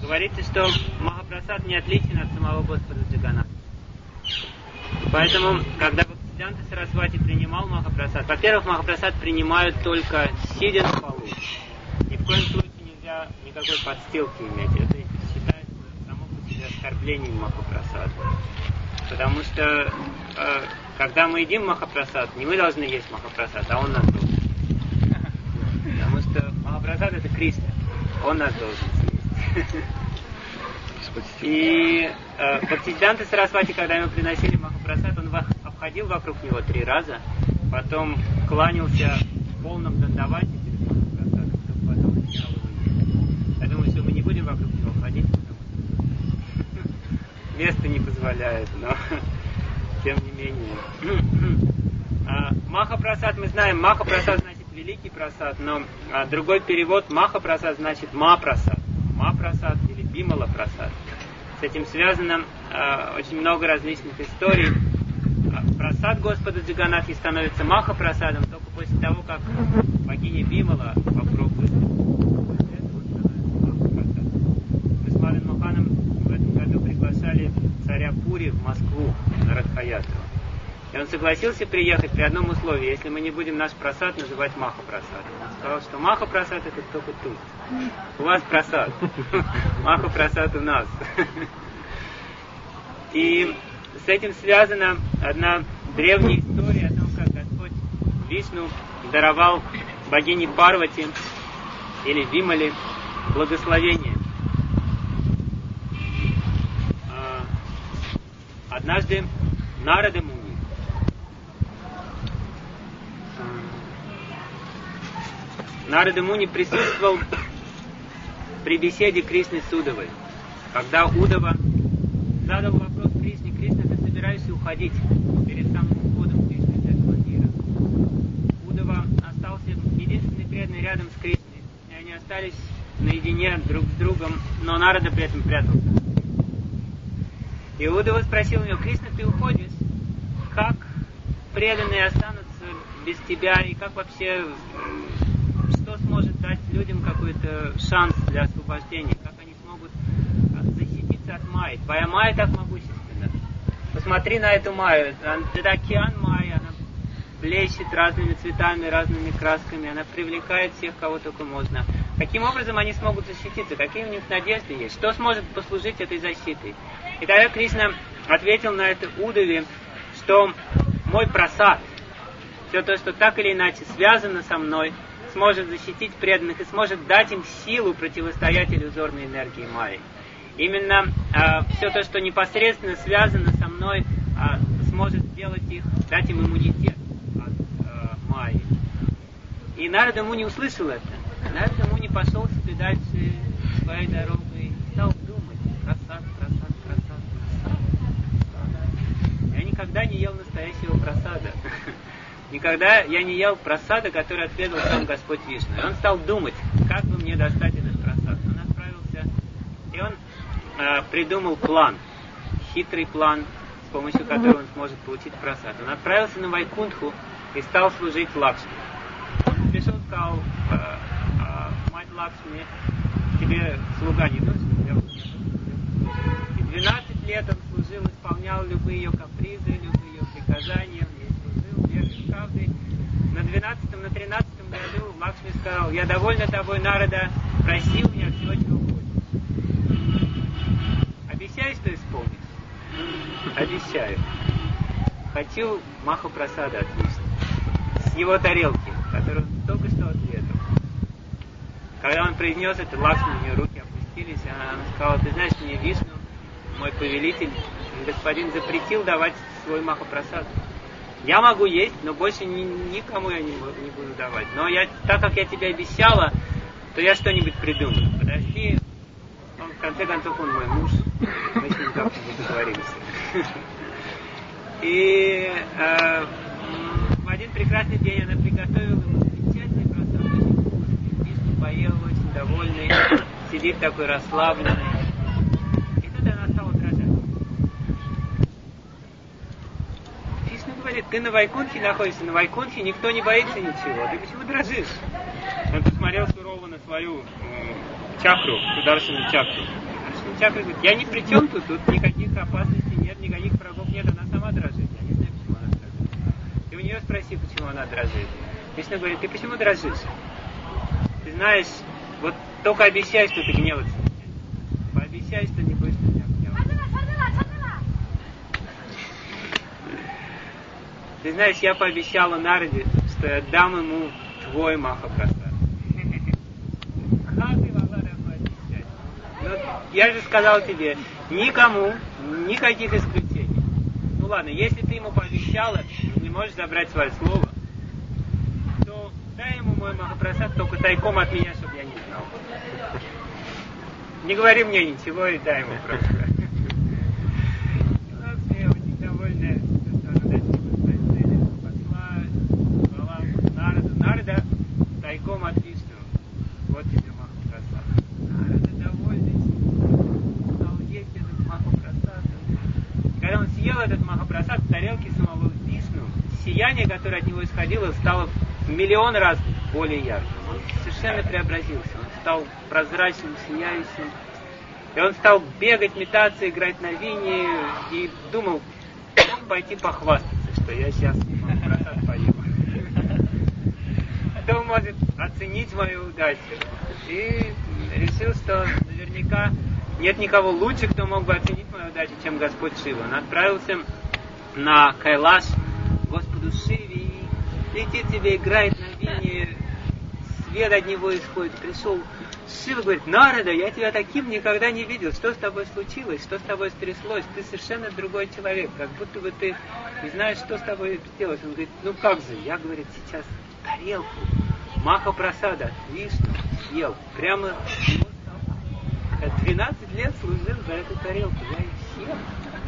говорится, что Махапрасад не отличен от самого Господа Джаганатха. Поэтому, когда Бхактисиддханта Сарасвати принимал Махапрасад, во-первых, Махапрасад принимают только сидя на полу. Ни в коем случае нельзя никакой подстилки иметь. Это считается само по себе оскорблением Махапрасада. Потому что, когда мы едим Махапрасад, не мы должны есть Махапрасад, а он нас должен. Потому что Махапрасад — это Кришна. Он нас должен съесть. И Бхактисиддханта Сарасвати, когда ему приносили Махапрасад, он обходил вокруг него 3 раза, потом кланялся в полном дандавате перед Махапрасадом, чтобы потом начал его есть. Я думаю, что мы не будем вокруг него ходить, потому что место не позволяет, но тем не менее. Махапрасад, мы знаем, Махапрасад значит великий прасад, но другой перевод Махапрасад значит Ма-прасад. Ма-прасад или Бимала-прасад. С этим связано очень много различных историй. Прасад Господа Джаганатхи становится Махапрасадом только после того, как богиня Бимала попробует. Мы с Мадан Моханом в этом году приглашали царя Пури в Москву на Радхаятру. И он согласился приехать при одном условии, если мы не будем наш прасад называть Махапрасадом. Он сказал, что Махапрасад — это только тут. У вас прасад. Махапрасад у нас. И с этим связана одна древняя история о том, как Господь Вишну даровал богине Парвати или Вимале благословение. Однажды Нарада Муни присутствовал при беседе Кришны с Удавой. Когда Удава задал вопрос Кришне: Кришна, ты собираешься уходить перед самым уходом Кришны из этого мира? Удава остался единственный преданный рядом с Кришной, и они остались наедине друг с другом, но Нарада при этом прятался. И Удава спросил у него: Кришна, ты уходишь? Как преданные останутся без тебя, и как вообще... Что сможет дать людям какой-то шанс для освобождения? Как они смогут защититься от Майи? Твоя Майя так могущественна. Посмотри на эту Майю. Это океан Майи. Она блещет разными цветами, разными красками. Она привлекает всех, кого только можно. Каким образом они смогут защититься? Какие у них надежды есть? Что сможет послужить этой защитой? И тогда Кришна ответил на это Удаве, что мой прасад, все то, что так или иначе связано со мной, сможет защитить преданных и сможет дать им силу противостоять иллюзорной энергии Майи. Именно все то, что непосредственно связано со мной, сможет сделать их, дать им иммунитет от Майи. И Нарада Муни услышал это. Нарада Муни пошел себе дальше своей дорогой и стал думать: прасад. Я никогда не ел настоящего прасада. Никогда я не ел прасада, который отведал сам Господь Вишну. И он стал думать, как бы мне достать этот прасад. Он отправился, и он придумал план, хитрый план, с помощью которого он сможет получить прасад. Он отправился на Вайкунтху и стал служить Лакшми. Он пришел и сказал: мать Лакшми, тебе слуга не нужен? И 12 лет он служил, исполнял любые ее капризы, любые ее приказания. На 12-м, на 13-м году Лакшми сказал: я довольна тобой, Нарада, проси у меня всего, чего хочешь. Обещай, что исполнишь? Обещаю. Хочу Махапрасада от Вишну, с его тарелки, которую он только что отведал. Когда он произнес это, Лакшми, у нее руки опустились, она сказала: ты знаешь, мне Вишну, мой повелитель, господин, запретил давать свой Махапрасад. Я могу есть, но больше никому я не буду давать. Но так как я тебе обещала, то я что-нибудь придумаю. Подожди. В конце концов, он мой муж. Мы с ним как-нибудь договоримся. И в один прекрасный день она приготовила ему замечательный просад. Очень вкусный. Вишну поел, очень довольный. Сидит такой расслабленный. И тут она стала дрожать. Говорит: ты на Вайкунтхе находишься, на Вайкунтхе никто не боится ничего, ты почему дрожишь? Он посмотрел сурово на свою чакру, сударственную чакру. Чакра говорит, я ни при чем тут никаких опасностей нет, никаких врагов нет, она сама дрожит. Я не знаю, почему она дрожит. Ты у нее спроси, почему она дрожит. Кришна говорит, ты почему дрожишь? Ты знаешь, вот только обещай, что ты гневаться не будешь. Пообещай, что не будешь меня гневаться. Ты знаешь, я пообещала Нараде, что я дам ему твой Махапрасад. Как ты могла такое обещать? Но я же сказал тебе, никому, никаких исключений. Ну ладно, если ты ему пообещала, не можешь забрать свое слово, то дай ему мой Махапрасад только тайком от меня, чтобы я не знал. Не говори мне ничего и дай ему просто. Я очень довольна, что она посла Нарада тайком от Вишну. Вот тебе Махапрасад. Нарада довольный, стал есть этот Махапрасад. Когда он съел этот Махапрасад в тарелке самого Вишну, сияние, которое от него исходило, стало в миллион раз более ярким. Он совершенно преобразился. Он стал прозрачным, сияющим. И он стал бегать, метаться, играть на вине. И думал, мог пойти похвастаться, что я сейчас Махапрасад поем. Кто может оценить мою удачу? И решил, что наверняка нет никого лучше, кто мог бы оценить мою удачу, чем Господь Шива. Он отправился на Кайлаш Господу Шиве, и летит тебе, играет на вине, свет от него исходит. Пришел Шива, говорит, Нарада, я тебя таким никогда не видел. Что с тобой случилось? Что с тобой стряслось? Ты совершенно другой человек. Как будто бы ты не знаешь, что с тобой сделать. Он говорит, ну как же? Я, говорит, сейчас тарелку Махапрасада Вишну съел. Прямо 12 лет служил за эту тарелку. Я их съел.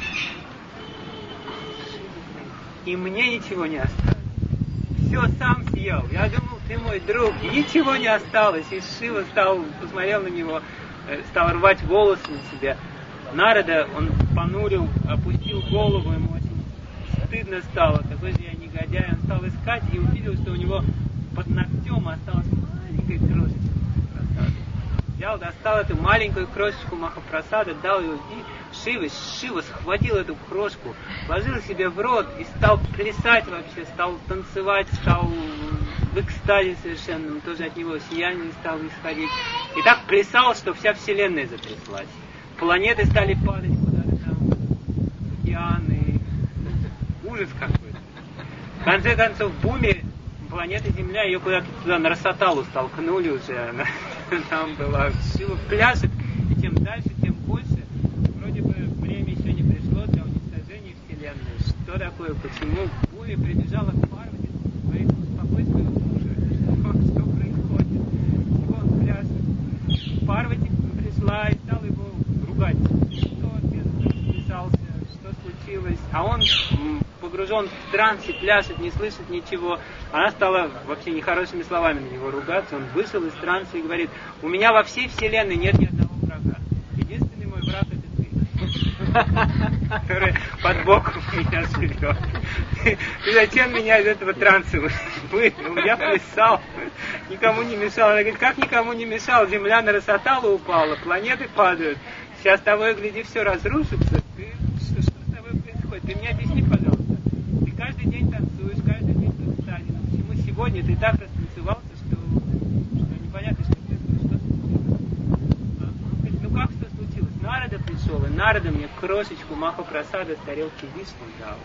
И мне ничего не осталось. Все сам съел. Я думал, ты мой друг. И ничего не осталось. И Шива посмотрел на него, стал рвать волосы на себя. Нарада, он понурил, опустил голову, ему очень стыдно стало. Такой же я негодяй. Он стал искать и увидел, что у него под ногтем осталась маленькая крошечка Махапрасада. Взял, достал эту маленькую крошечку Махапрасада, дал ее Шива схватил эту крошку, положил себе в рот и стал плясать вообще, стал танцевать, стал в экстазе совершенном, тоже от него сияние стало исходить. И так плясал, что вся вселенная затряслась. Планеты стали падать куда-то там, океаны, ужас какой-то. В конце концов, в буме планета Земля, ее куда-то туда на Росаталу столкнули уже, она там была, Шива пляшет, и чем дальше, тем больше. Вроде бы время еще не пришло для уничтожения Вселенной. Что такое, почему в буме прибежала к Парвати, говорит, успокой своего мужа, что происходит, чего он пляшет. Парвати пришла и стала его ругать, что отец вписался, что случилось, а он погружен в транс и пляшет, не слышит ничего. Она стала вообще нехорошими словами на него ругаться. Он вышел из транса и говорит, у меня во всей вселенной нет ни одного врага. Единственный мой враг — это ты, который под боком у меня живет. Ты зачем меня из этого транса вывел? Я плясал, никому не мешал. Она говорит, как никому не мешал? Земля на Росаталу упала, планеты падают. Сейчас того и гляди, все разрушится. Что с тобой происходит? Ты мне объясни, пожалуйста. Ты каждый день танцуешь, каждый день в экстазе. Но почему сегодня ты так растанцевался, что непонятно, что происходит? Что случилось? Он говорит, ну как что случилось? Нарада пришел, и Нарада мне крошечку Махапрасада с тарелки Вишну дал.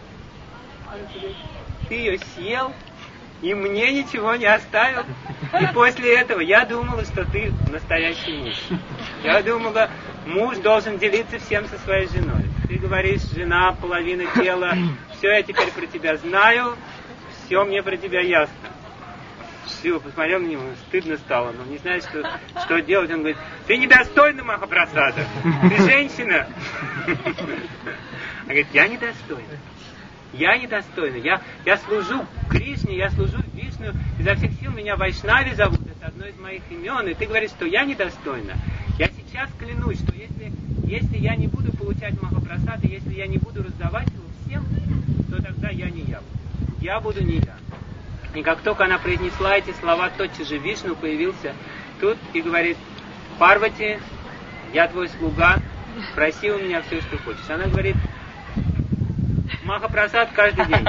Ты ее съел, и мне ничего не оставил. И после этого я думала, что ты настоящий муж. Я думала, муж должен делиться всем со своей женой. Ты говоришь, жена, половина тела, все, я теперь про тебя знаю, все мне про тебя ясно. Шива посмотрел на него, стыдно стало, но не знает, что делать. Он говорит, ты недостойна Махапрасада, ты женщина. Она говорит, я недостойна. Я недостойна. Я служу Кришне, я служу Вишну, изо всех сил меня Вайшнави зовут, это одно из моих имен, и ты говоришь, что я недостойна. Я сейчас клянусь, что если я не буду получать Махапрасад, и если я не буду раздавать его всем, то тогда я не я. Я буду не я. И как только она произнесла эти слова, тотчас же Вишну появился тут и говорит, Парвати, я твой слуга, проси у меня все, что хочешь. Она говорит, Махапрасад каждый день.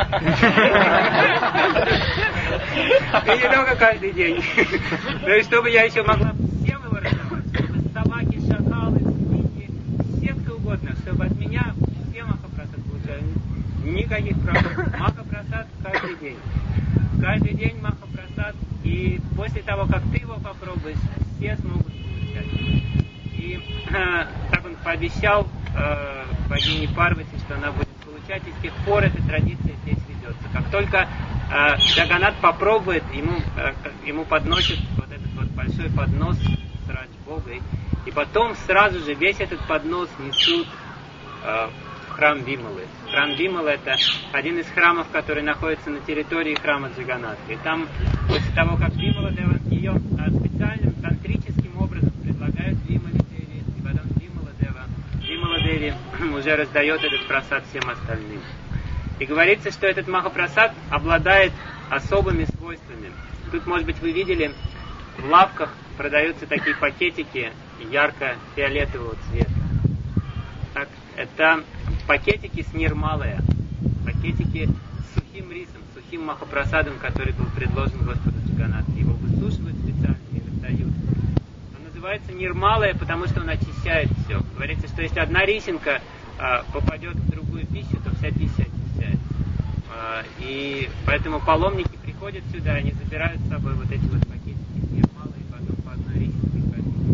И не только каждый день. То есть, чтобы я еще могла всем его раздавать, чтобы собаки, шакалы, свиньи, все кто угодно, чтобы от меня все Махапрасад получали. Никаких проблем. Махапрасад каждый день. Каждый день Махапрасад. И после того, как ты его попробуешь, все смогут получать. И так он пообещал богине Парвати, что она будет получать, и с тех пор эта традиция здесь ведется. Как только Джаганнат попробует, ему подносят вот этот вот большой поднос с Раджбогой, и потом сразу же весь этот поднос несут в храм Вималы. Храм Вималы — это один из храмов, который находится на территории храма Джаганнатха. И там, после того, как Вимала Дева ее специальным тантрическим образом предлагают Вимале Деве, и потом Вимала Деви уже раздает этот прасад всем остальным. И говорится, что этот Махапрасад обладает особыми свойствами. Тут, может быть, вы видели, в лавках продаются такие пакетики ярко-фиолетового цвета. Так, это пакетики с нирмалая, пакетики с сухим рисом, сухим Махапрасадом, который был предложен Господу Джаганнатхе. Его высушивают специально и раздают. Он называется нирмалая, потому что он очищает все. Говорится, что если одна рисинка попадет в другую пищу, то вся пища очищается. И поэтому паломники приходят сюда, они забирают с собой вот эти вот пакетики с нирмалой, и потом по одной рисинке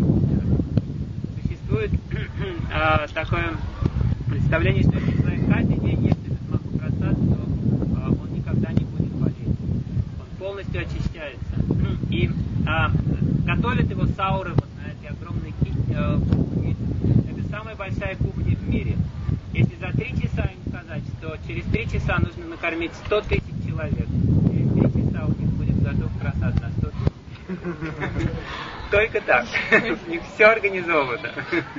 существует такое представление, что если человек каждый день ест этот Махапрасад, то он никогда не будет болеть. Он полностью очищается. И готовят его сауры вот на этой огромной кухне. Это самая большая кухня в мире. Если за 3 часа им сказать, что через 3 часа нужно накормить 100 000 человек, через 3 часа у них будет готов прасад на 100 000. Только так. У них все организовано.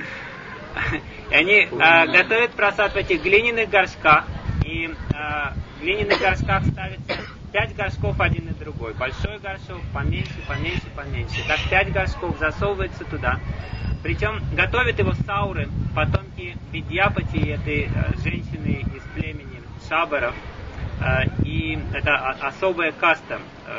И они готовят прасад в этих глиняных горшках. И в глиняных горшках ставится 5 горшков один и другой. Большой горшок, поменьше. Так 5 горшков засовывается туда. Причем готовят его сауры, потомки Видьяпати, этой женщины из племени Шабаров. И это особая каста,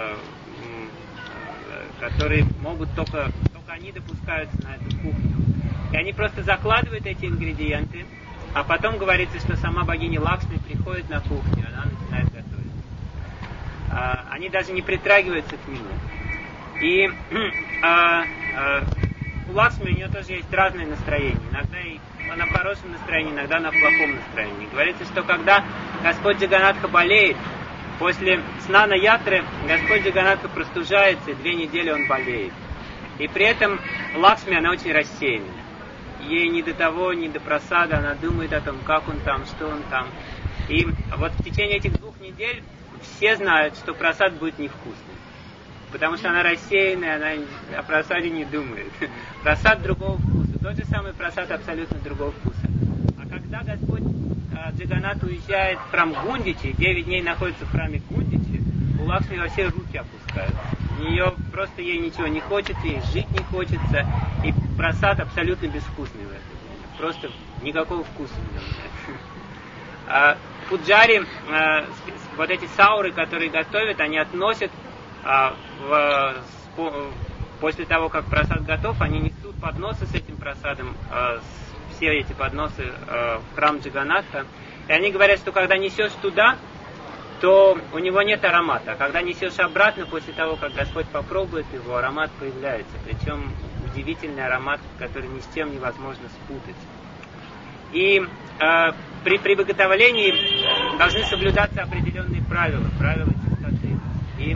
которые могут только они допускаются на эту кухню. И они просто закладывают эти ингредиенты, а потом говорится, что сама богиня Лакшми приходит на кухню, она начинает готовить. Они даже не притрагиваются к нему. И у Лакшми у нее тоже есть разные настроения. Иногда она в хорошем настроении, иногда она в плохом настроении. Говорится, что когда Господь Джаганнатха болеет, после снана ятры Господь Джаганнатха простужается, и 2 недели он болеет. И при этом Лакшми, она очень рассеянная. Ей ни до того, ни до прасада, она думает о том, как он там, что он там. И вот в течение этих 2 недель все знают, что прасад будет невкусный. Потому что она рассеянная, она о прасаде не думает. Прасад другого вкуса. Тот же самый прасад абсолютно другого вкуса. А когда Господь Джаганнат уезжает в храм Гундичи, 9 дней находится в храме Гундичи, у Лакшми во все руки опускаются. Ей ничего не хочется, ей жить не хочется. И прасад абсолютно безвкусный в это время. Просто никакого вкуса не имеет. Пуджари, вот эти сауры, которые готовят, они относят, после того, как прасад готов, они несут подносы с этим прасадом, все эти подносы в храм Джаганнатха. И они говорят, что когда несешь туда, то у него нет аромата. А когда несешь обратно, после того, как Господь попробует его, аромат появляется. Причем удивительный аромат, который ни с чем невозможно спутать. И при приготовлении должны соблюдаться определенные правила чистоты. И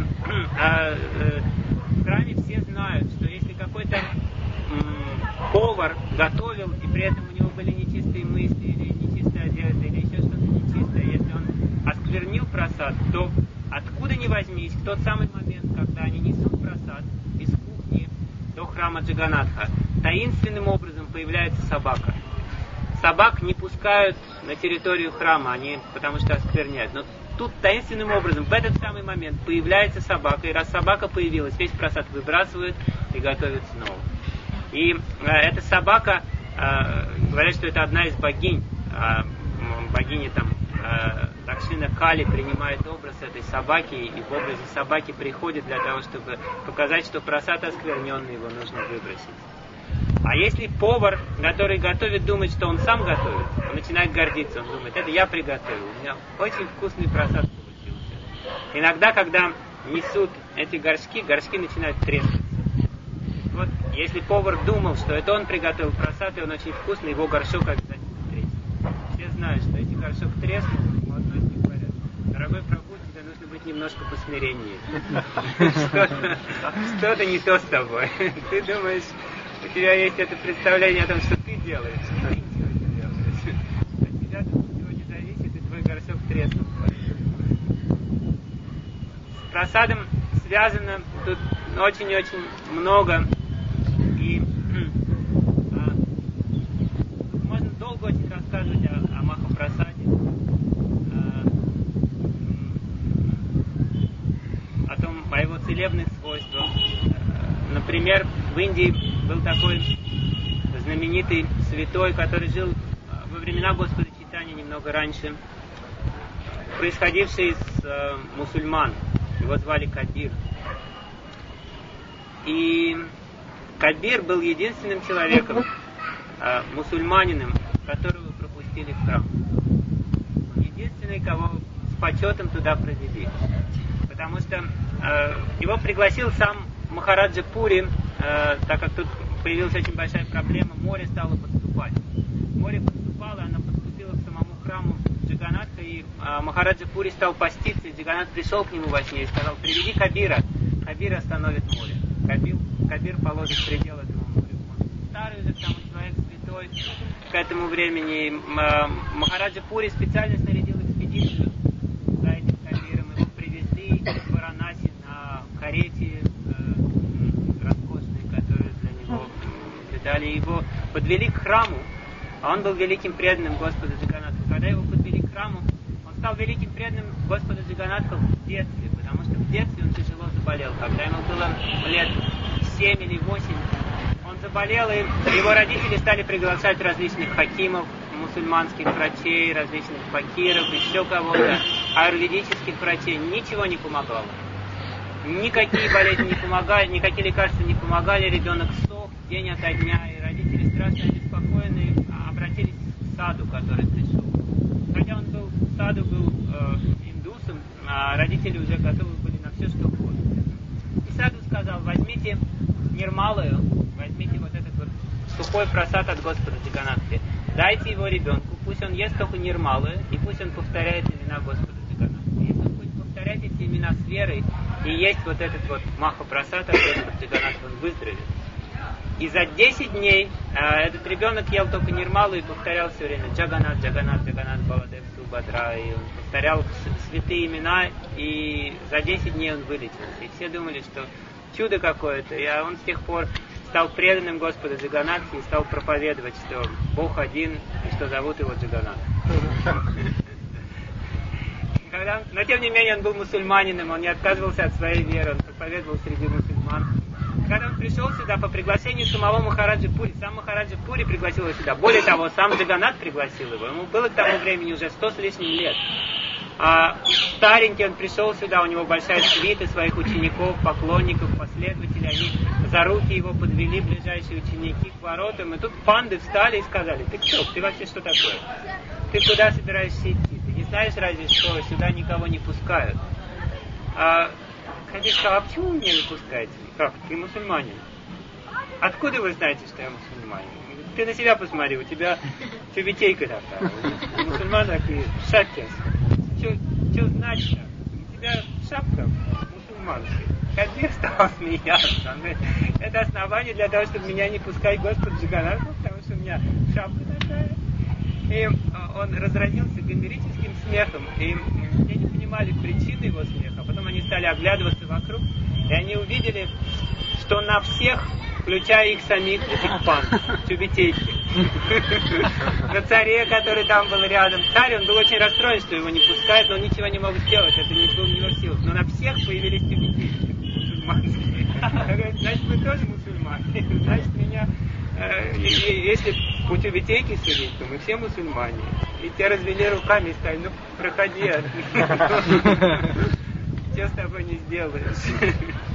в храме все знают, что если какой-то повар готовил, и при этом у него были нечистые мысли, или нечистая одежда, или еще что-то нечистое, если он осквернил прасад, то откуда ни возьмись, в тот самый момент, когда они несут прасад из кухни до храма Джаганнатха, таинственным образом появляется собака. Собак не пускают на территорию храма, потому что оскверняют. Но тут таинственным образом, в этот самый момент, появляется собака, и раз собака появилась, весь прасад выбрасывают и готовят снова. И эта собака говорят, что это одна из богинь. Богиня там Дакшина Кали принимает образ этой собаки, и в образе собаки приходит для того, чтобы показать, что прасад оскверненный, его нужно выбросить. А если повар, который готовит, думает, что он сам готовит, он начинает гордиться, он думает, это я приготовил, у меня очень вкусный прасад получился. Иногда, когда несут эти горшки начинают трескаться. Вот, если повар думал, что это он приготовил прасад, и он очень вкусный, его горшок обязательно треснет. Все знают, что эти горшок треснул, молодой не говорят, дорогой Прабху, тебе нужно быть немножко посмиреннее. Что-то не то с тобой. Ты думаешь, у тебя есть это представление о том, что ты делаешь, что ты ничего не делаешь. От тебя тут ничего не зависит, и твой горшок треснул. С прасадом связано тут очень-очень много. И можно долго очень рассказывать о Махапрасаде, о его целебных свойствах. Например, в Индии был такой знаменитый святой, который жил во времена Господа Чайтаньи немного раньше, происходивший из мусульман. Его звали Кабир. И Кабир был единственным человеком, мусульманином, которого пропустили в храм. Он единственный, кого с почетом туда провели. Потому что его пригласил сам Махараджа Пури, так как тут появилась очень большая проблема, море стало подступать. Море подступало, оно подступило к самому храму Джаганатха, и Махараджа Пури стал поститься, и Джаганат пришел к нему во сне и сказал, приведи Кабира, Кабир остановит море. Кабир положит предел этому морю. Он старый уже, там человек святой. К этому времени Махараджа Пури специально снарядил экспедицию за этим Кабиром. Его привезли в Варанаси на карете роскошной, которую для него видали. Его подвели к храму, а он был великим преданным Господа Джаганатха. Когда его подвели к храму, он стал великим преданным Господа Джаганатха в детстве, потому что в детстве он тяжело заболел. Когда ему было лет 7 или 8, он заболел, и его родители стали приглашать различных хакимов, мусульманских врачей, различных факиров, еще кого-то, аюрведических врачей. Ничего не помогало. Никакие болезни не помогали, никакие лекарства не помогали, ребенок сох день ото дня, и родители страшно обеспокоены, обратились к саду, который пришел. Хотя он был, саду был индусом, а родители уже готовы были на все, что угодно. И саду сказал, возьмите нирмалую, возьмите вот этот вот сухой прасад от Господа Джаганатхи, дайте его ребенку, пусть он ест только нирмалую, и пусть он повторяет имена Господа Джаганатхи. Если он будет повторять эти имена с верой, и есть вот этот вот Маха-прасад от Господа Джаганатхи, он выздоровеет. И за 10 дней этот ребенок ел только нирмалу и повторял все время Джаганат, Джаганат, Джаганат, Баладев, Субадра. И он повторял святые имена, и за 10 дней он вылечился. И все думали, что чудо какое-то. И он с тех пор стал преданным Господа Джаганатхи и стал проповедовать, что Бог один, и что зовут его Джаганат. Но тем не менее он был мусульманином, он не отказывался от своей веры, он проповедовал среди мусульман. Когда он пришел сюда по приглашению самого Махараджи Пури, сам Махараджа Пури пригласил его сюда. Более того, сам Джаганат пригласил его. Ему было к тому времени уже 100 с лишним лет. Старенький он пришел сюда, у него большая свита своих учеников, поклонников, последователей. Они за руки его подвели, ближайшие ученики, к воротам. И тут панды встали и сказали, ты кто? Ты вообще что такое? Ты куда собираешься идти? Ты не знаешь разве, что сюда никого не пускают? Кабир сказал, а почему вы меня не пускаете? Как? Ты мусульманин. Откуда вы знаете, что я мусульманин? Ты на себя посмотри, у тебя тюбетейка такая. У мусульман такие шапки. Что значит? У тебя шапка мусульманская. Кабир стал смеяться. Он говорит, это основание для того, чтобы меня не пускать Господь Джаганатху, потому что у меня шапка такая. И он разразился гомерическим смехом. И все не понимали причины его смеха. Потом они стали оглядываться вокруг, и они увидели, что на всех, включая их самих, этих пан, тюбетейки. На царе, который там был рядом. Царь, он был очень расстроен, что его не пускают, но он ничего не мог сделать, это не было в его силах. Но на всех появились тюбетейки мусульманские. Значит, вы тоже мусульмане. Значит, меня Если по тюбетейке судить, то мы все мусульмане. И те развели руками и сказали, ну проходи. Что с тобой не сделаешь?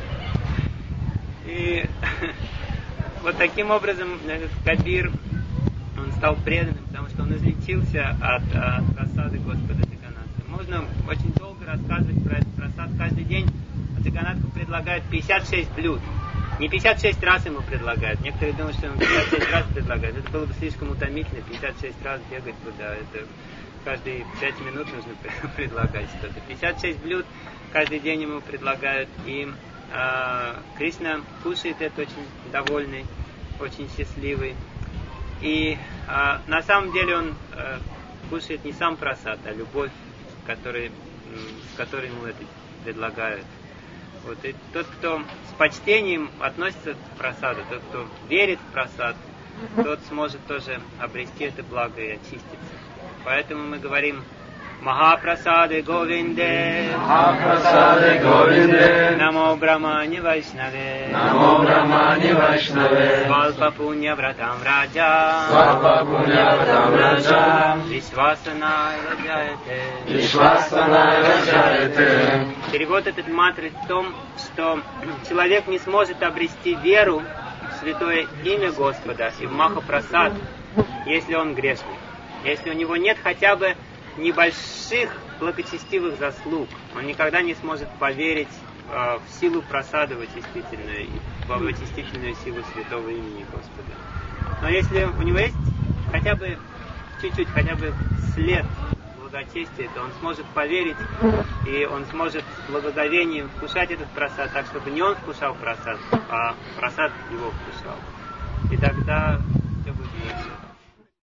И вот таким образом этот Кабир, он стал преданным, потому что он излечился от просады Господа Джаганатха. Можно очень долго рассказывать про этот просад. Каждый день Джаганатху предлагают 56 блюд. Не 56 раз ему предлагают. Некоторые думают, что ему 56 раз предлагают. Это было бы слишком утомительно, 56 раз бегать туда. Это каждые 5 минут нужно предлагать что-то. 56 блюд каждый день ему предлагают. И Кришна кушает это очень довольный, очень счастливый. И на самом деле он кушает не сам прасад, а любовь, с которой ему это предлагают. Вот. И тот, кто с почтением относится к прасаду, тот, кто верит в прасад, тот сможет тоже обрести это благо и очиститься. Поэтому мы говорим Махапрасаде Говинде, Махапрасаде Говинде, Намо Брахмане Вайшнаве, Намо Брахмане Вайшнаве, Свалпа Пунья Вратам Раджа, Свалпа Пунья Вратам Раджа, Вишвасанай Раджаете, Вишвасанай Раджаете. Перевод этот мантры в том, что человек не сможет обрести веру в святое имя Господа и в Махапрасад, если он грешный. Если у него нет хотя бы небольших благочестивых заслуг, он никогда не сможет поверить в силу прасада, в очистительную силу святого имени Господа. Но если у него есть хотя бы чуть-чуть, хотя бы след благочестия, то он сможет поверить, и он сможет с благоговением вкушать этот прасад, так, чтобы не он вкушал прасад, а прасад его вкушал. И тогда